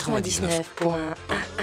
99.1.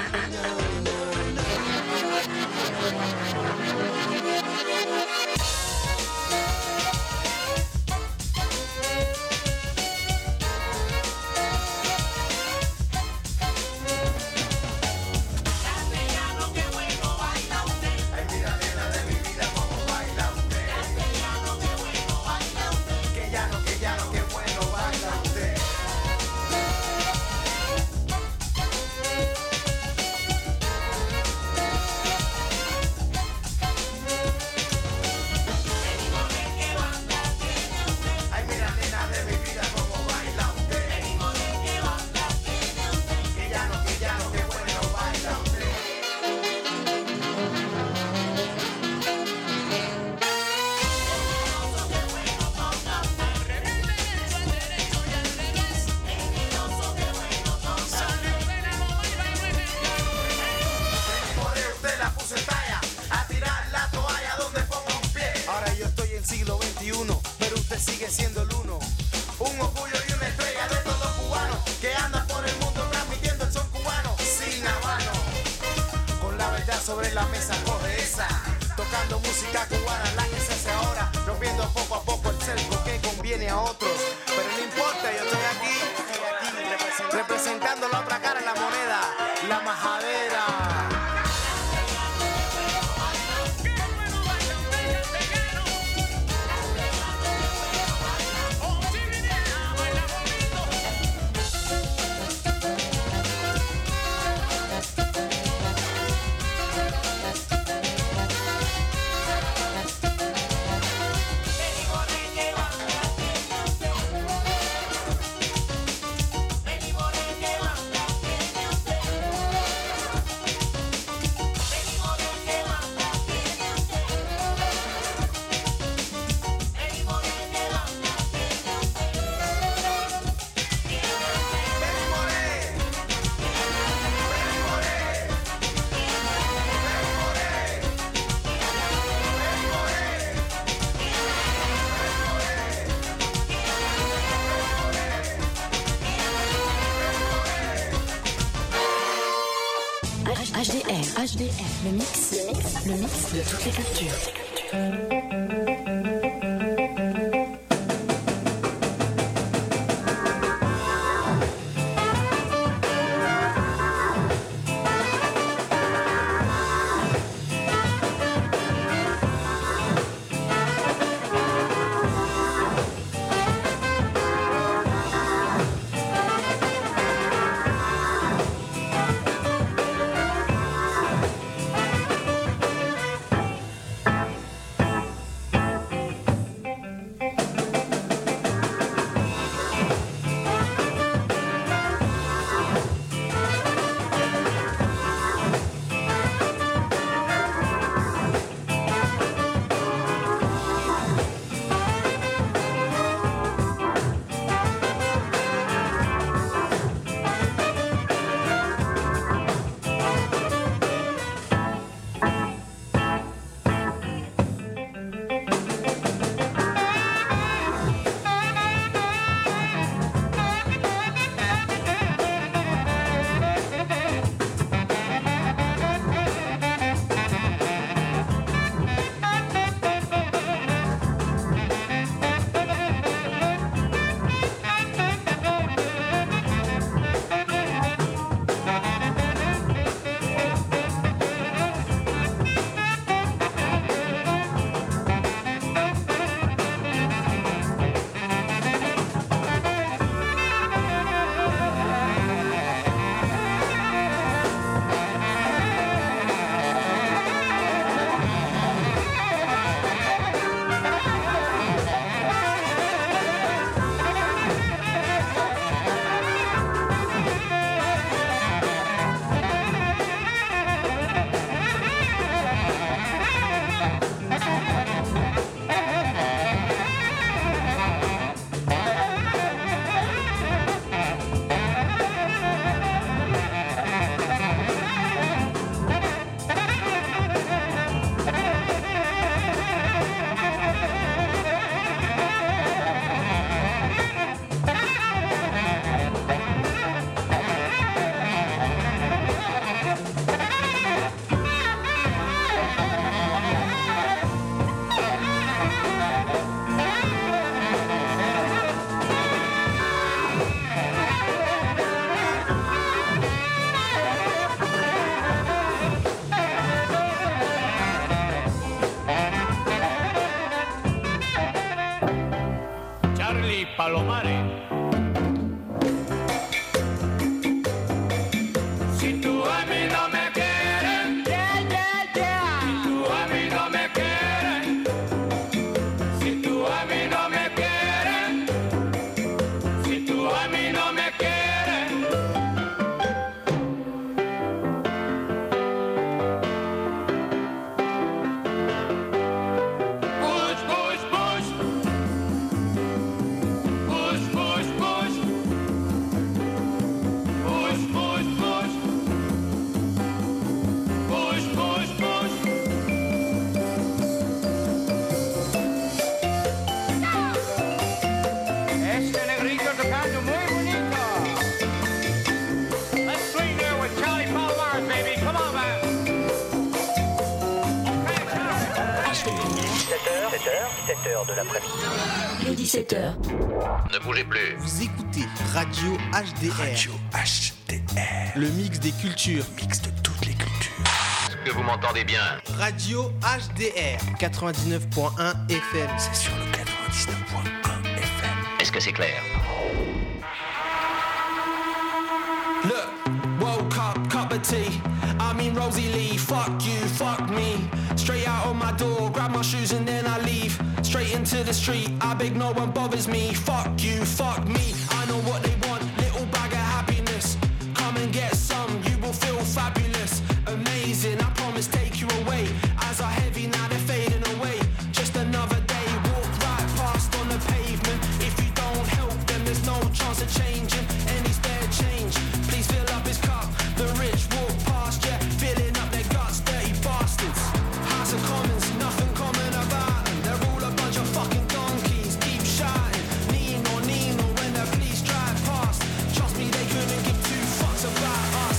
HDR, le mix de toutes les cultures. Palomares. Si tú a mí no me quieres, yeah, yeah, yeah. Si tú a mí no me quieres, si tú a mí no me quieres, si tú a mí no me quieres. Push, push, push. Push, push, push. Push, push, push. Push, push, push. Este negrito tocando muy bonito. Let's swing there with Charlie Palomares, baby. Come on, man. Okay, 17h de l'après-midi. Les 17h. Ne bougez plus. Vous écoutez Radio HDR. Radio HDR. Le mix des cultures. Mix de toutes les cultures. Est-ce que vous m'entendez bien? Radio HDR 99.1 FM. C'est sur le 99.1 FM. Est-ce que c'est clair? Look, woke up, cup of tea. I mean Rosie Lee, fuck you, fuck me. Straight out on my door, grab my shoes and then I leave. Straight into the street, I beg no one bothers me. Fuck you, fuck me, I know what they want. Little bag of happiness, come and get some, you will feel fabulous. Amazing, I promise take you away. Eyes are heavy, now they're fading away. Just another day, walk right past on the pavement. If you don't help them, there's no chance of changing. Any spare change, please fill up his cup. The rich walk past, yeah, filling up their guts, dirty bastards. House of Commons, nothing common about them. They're all a bunch of fucking donkeys, keep shouting. Nino, Nino, when the police drive past. Trust me, they couldn't give two fucks about us.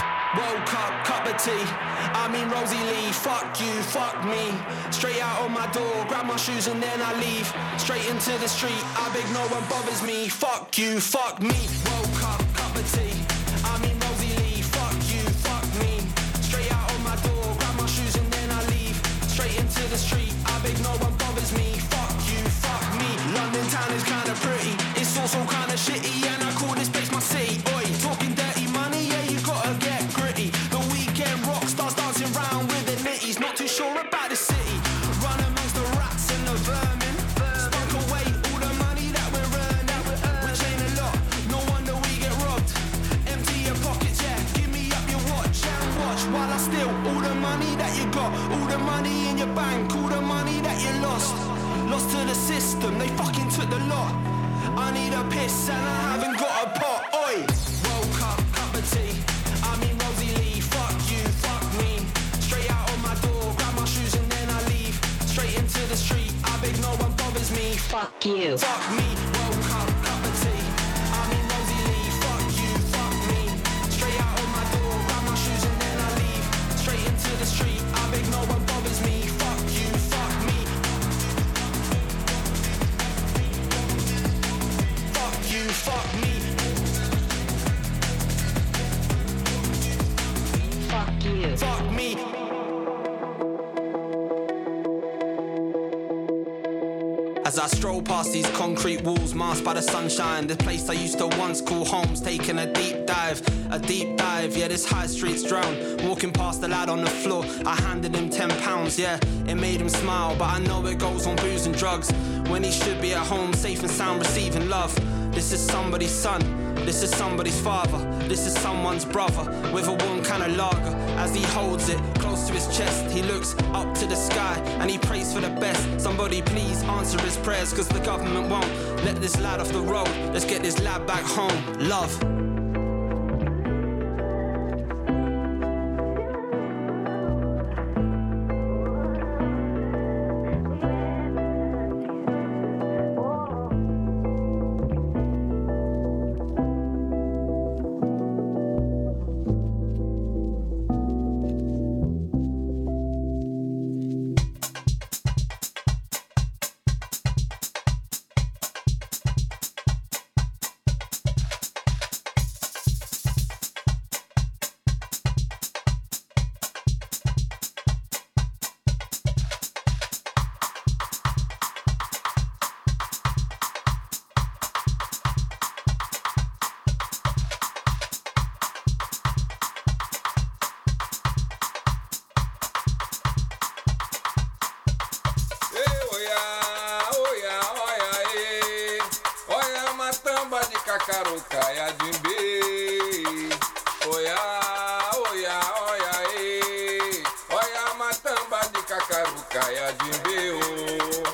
Woke up, cup of tea. I mean Rosie Lee, fuck you, fuck me. Straight out on my door, grab my shoes and then I leave. Straight into the street, I beg no one bothers me. Fuck you, fuck me. Woke up, cup of tea. I mean Rosie Lee, fuck you, fuck me. Straight out on my door, grab my shoes and then I leave. Straight into the street, I beg no one bothers me. Fuck you, fuck me. London town is kinda pretty, it's also kinda shitty, and I call this place my city. Oi, talking dirty money, yeah, you gotta get gritty. The weekend rock stars dancing round with the nitties, not too sure about the city. Run amongst the rats and the vermin. Spunk away all the money that we're earning, which ain't a lot, no wonder we get robbed. Empty your pockets, yeah, give me up your watch and watch while I steal all the money that you got, all the money in your bank, all the money that you lost. Lost to the system, they fucking took the lot. I need a piss and I haven't got a pot. Oi, woke up, cup of tea. I mean Rosie Lee, fuck you, fuck me. Straight out on my door, grab my shoes and then I leave. Straight into the street, I beg no one bothers me. Fuck you. Fuck me, woke up, cup of tea. I mean Rosie Lee, fuck you, fuck me. Straight out on my door, grab my shoes and then I leave. Straight into the street, I beg no one bothers me. Fuck you, fuck me. Fuck you, fuck me. Fuck you. Fuck me. As I stroll past these concrete walls masked by the sunshine, the place I used to once call home's taking a deep dive, yeah, this high street's drowned. Walking past the lad on the floor, I handed him £10, yeah, it made him smile, but I know it goes on booze and drugs, when he should be at home, safe and sound, receiving love. This is somebody's son, this is somebody's father, this is someone's brother, with a warm kind of lager. As he holds it close to his chest, he looks up to the sky and he prays for the best. Somebody please answer his prayers, cause the government won't let this lad off the road. Let's get this lad back home, love. cacarucaia dimbe. Oia, oia, oia, e. Oia, matamba de cacarucaia dimbe, oh.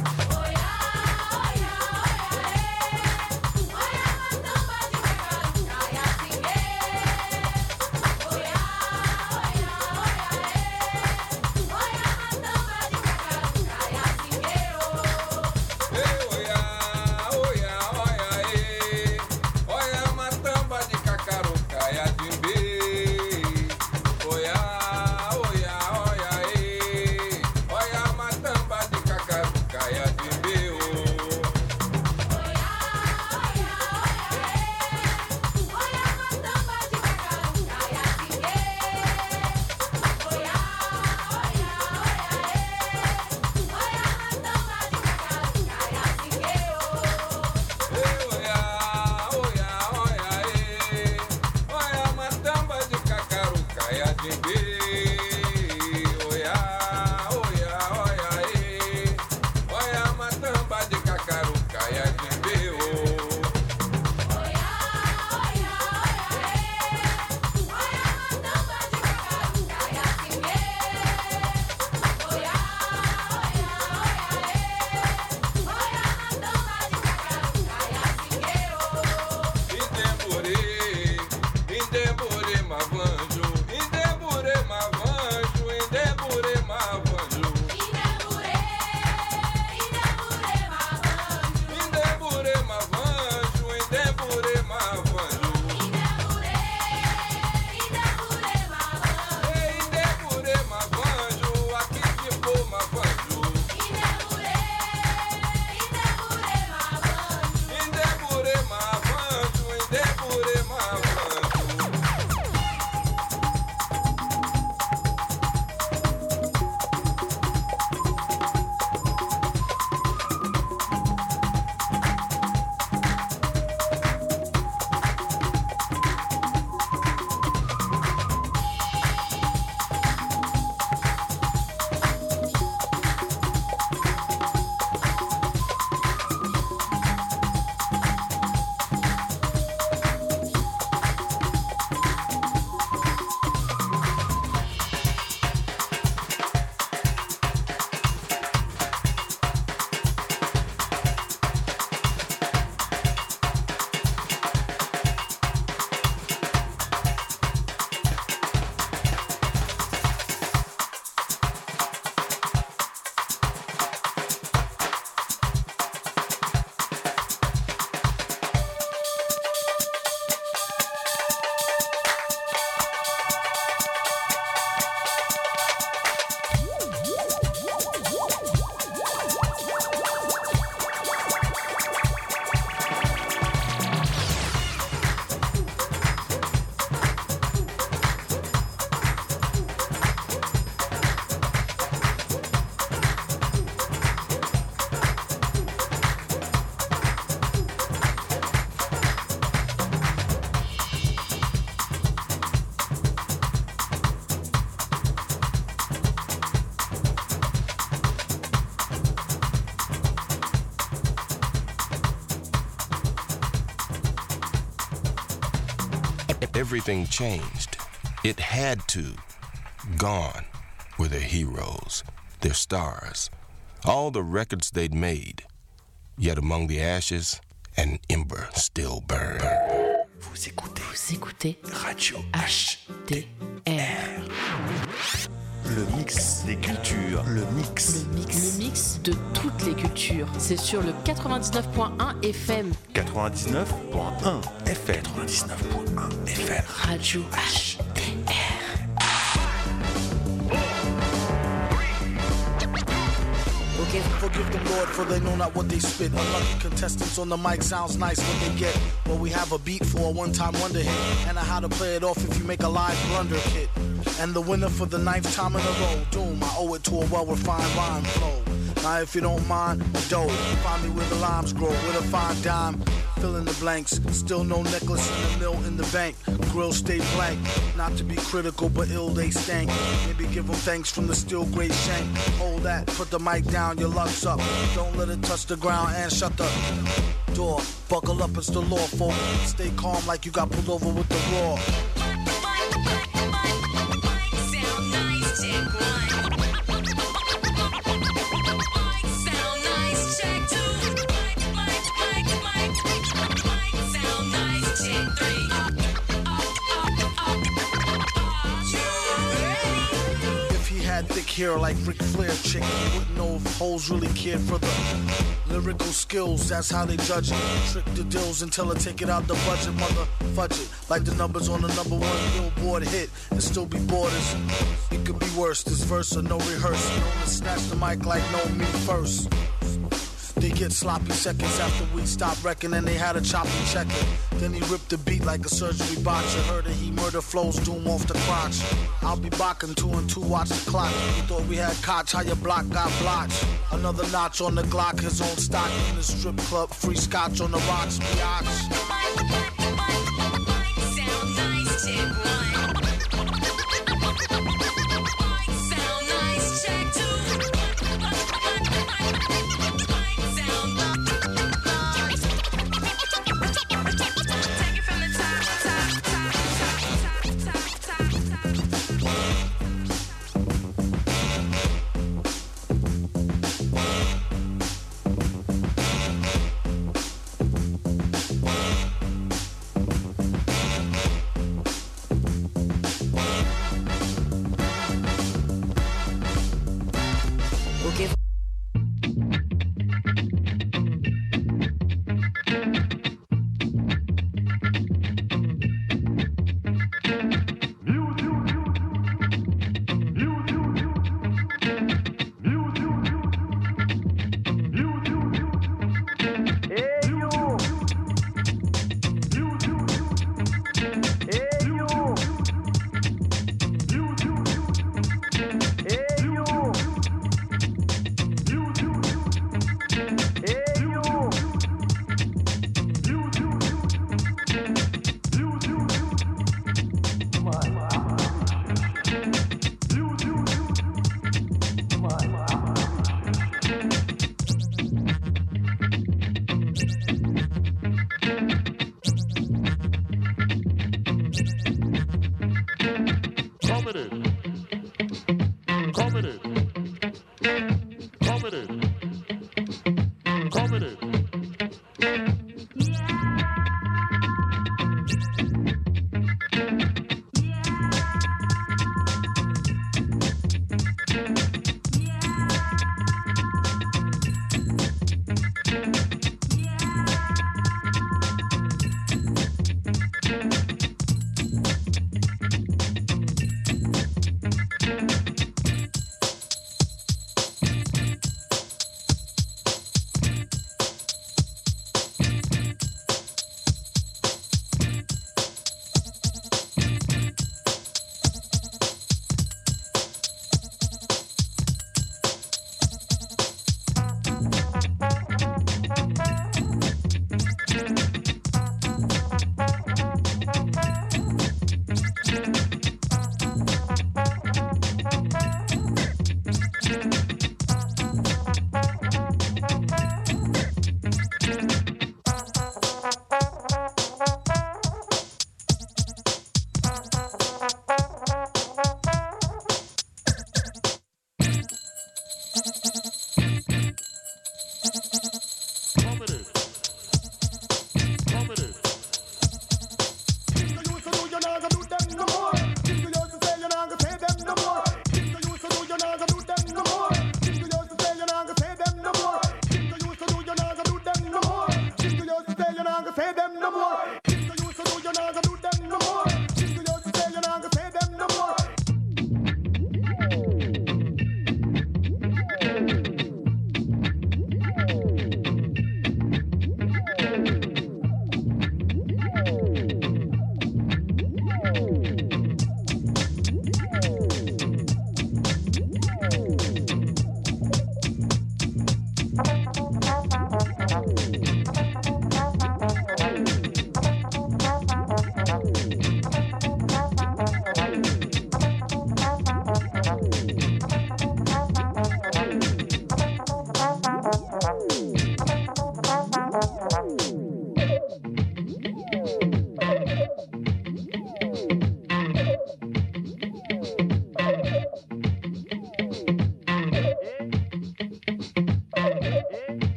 Everything changed. It had to. Gone were their heroes, their stars, all the records they'd made. Yet among the ashes, an ember still burned. Vous écoutez Radio HDR. Le mix des cultures. Le mix de toutes les cultures. C'est sur le 99.1 FM. 99.1 FM. 99.1 FM. Radio HDR. Okay, forgive them, Lord, for they know not what they spit. Unlucky contestants on the mic sounds nice when they get. But we have a beat for a one-time wonder hit, and a how to play it off if you make a live blunder kit. And the winner for the 9th time in a row. Doom, I owe it to a well-refined rhyme flow. Now if you don't mind, a dough. Find me where the limes grow, with a fine dime. Fill in the blanks, still no necklace in the mill in the bank. Grill stay blank, not to be critical, but ill they stank. Maybe give them thanks from the steel gray shank. Hold that, put the mic down, your luck's up. Don't let it touch the ground and shut the door. Buckle up, it's the law, folk. Stay calm like you got pulled over with the raw. Sound nice, check one. Sound nice, check two. Sound nice, check three. If he had thick hair like Ric Flair, chick, he wouldn't know if hoes really cared for the lyrical skills. That's how they judge it. Trick the deals until I take it out the budget, mother fudge it. Like the numbers on the #1 Billboard hit and still be borders. It could be worse. This verse or no rehearsal. Known to snatch the mic like no me first. They get sloppy seconds after we stop wrecking, and they had a choppy checker. Then he ripped the beat like a surgery botcher. Heard that he murder flows, doom off the crotch. I'll be bocking 2 and 2, watch the clock. You thought we had cots, how your block got blotched. Another notch on the Glock, his own stock in the strip club. Free scotch on the rocks, biatch. Sound nice, check one. Sound nice, check two.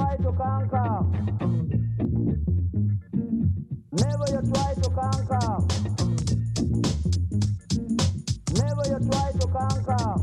try to conquer. Never you try to conquer. Never you try to conquer.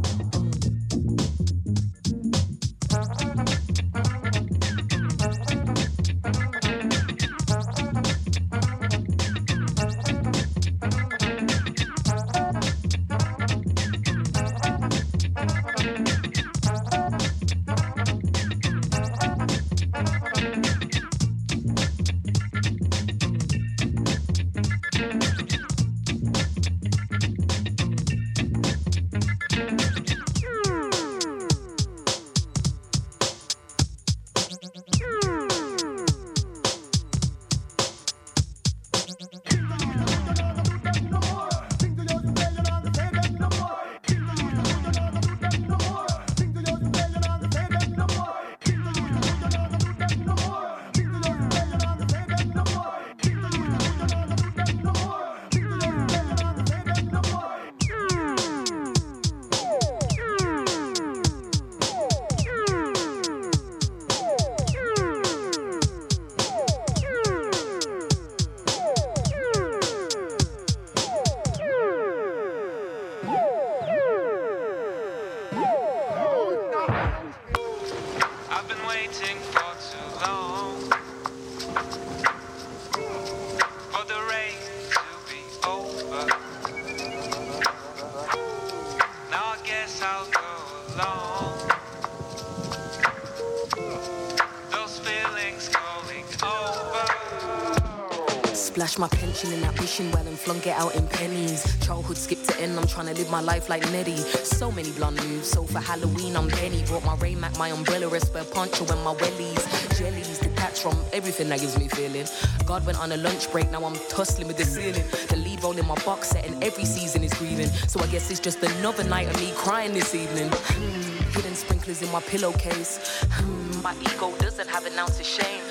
Splash my pension in that wishing well and flung it out in pennies. Childhood skipped to end, I'm trying to live my life like Nettie. So many blunt moves, so for Halloween I'm Benny. Brought my Rain Mac, my umbrella, a spare poncho and my wellies. Jellies detached from everything that gives me feeling. God went on a lunch break, now I'm tussling with the ceiling. The lead role in my box set and every season is grieving. So I guess it's just another night of me crying this evening. Hidden sprinklers in my pillowcase. My ego doesn't have an ounce of shame.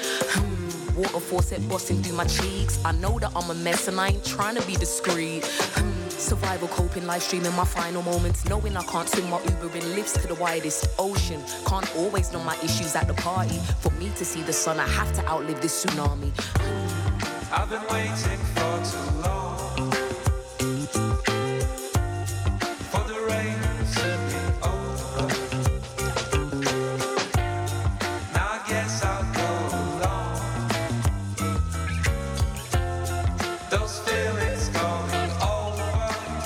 Water faucet busting through my cheeks. I know that I'm a mess and I ain't trying to be discreet. Survival coping, live streaming my final moments. Knowing I can't swim my Uber in lifts to the widest ocean. Can't always know my issues at the party. For me to see the sun, I have to outlive this tsunami. I've been waiting for too long. For the rain to be over. Now I guess I'll go along. Those feelings going over.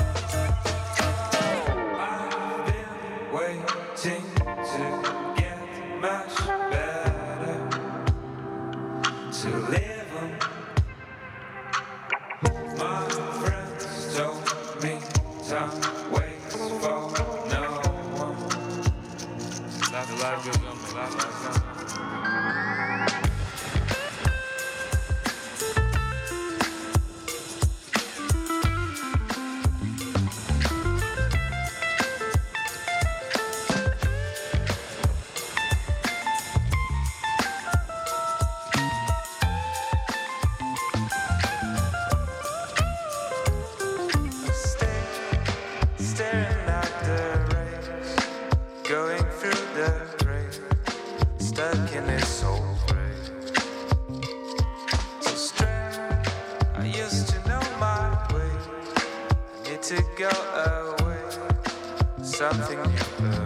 I've been waiting to get much better. To live on. My friends told me time waits for no one. Life goes on, life goes on. Staring at the rays, going through the rain, stuck in this soul race. So strange, I used to know my way. I need to go away, something new.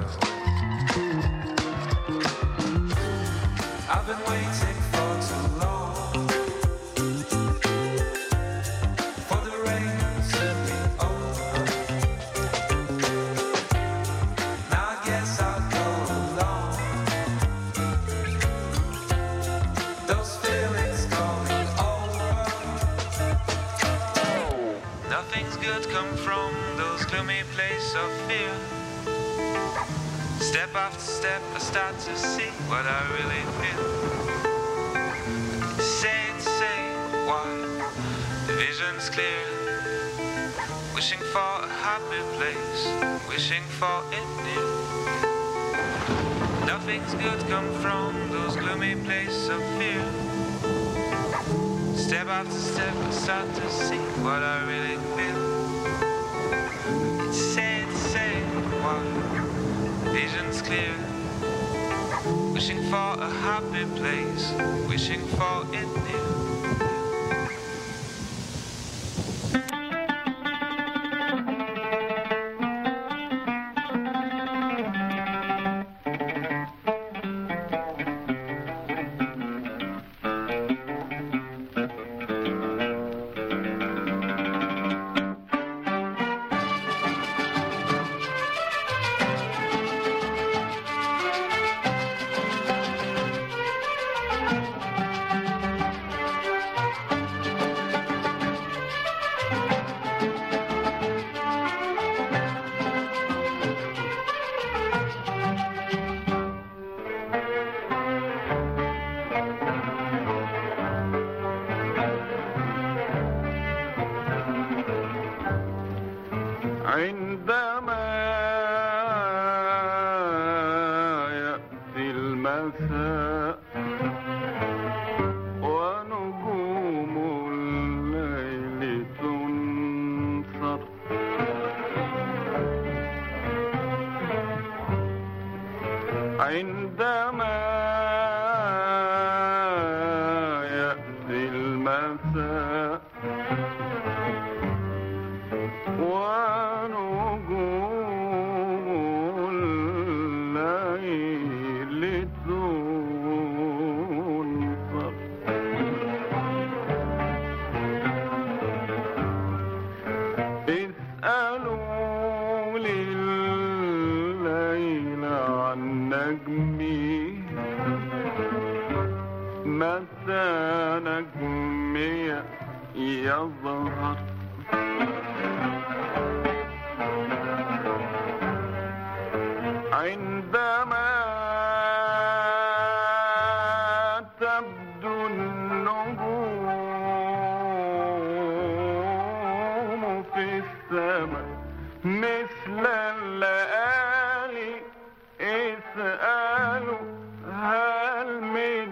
I've been waiting for too long. Come from those gloomy places of fear. Step after step I start to see what I really feel. Say why the vision's clear. Wishing for a happy place, wishing for it near. Nothing's good come from those gloomy places of fear. Step after step I start to see what I really feel. Say why the vision's clear. wishing for a happy place, wishing for India. عندما يأتي المساء ونجوم الليل تنصر عندما يأتي المساء متى نجمي يظهر عندما تبدو النجوم في السماء مثل الليالي اسألوا هل من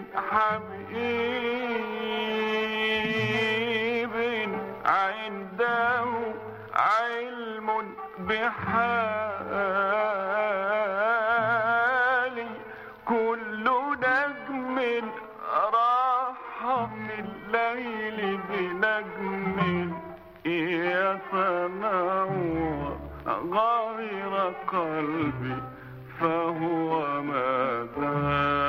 حبيب عنده علم بحالي كل نجم راح في الليل بنجم يتنور غير قلبي فهو ما زال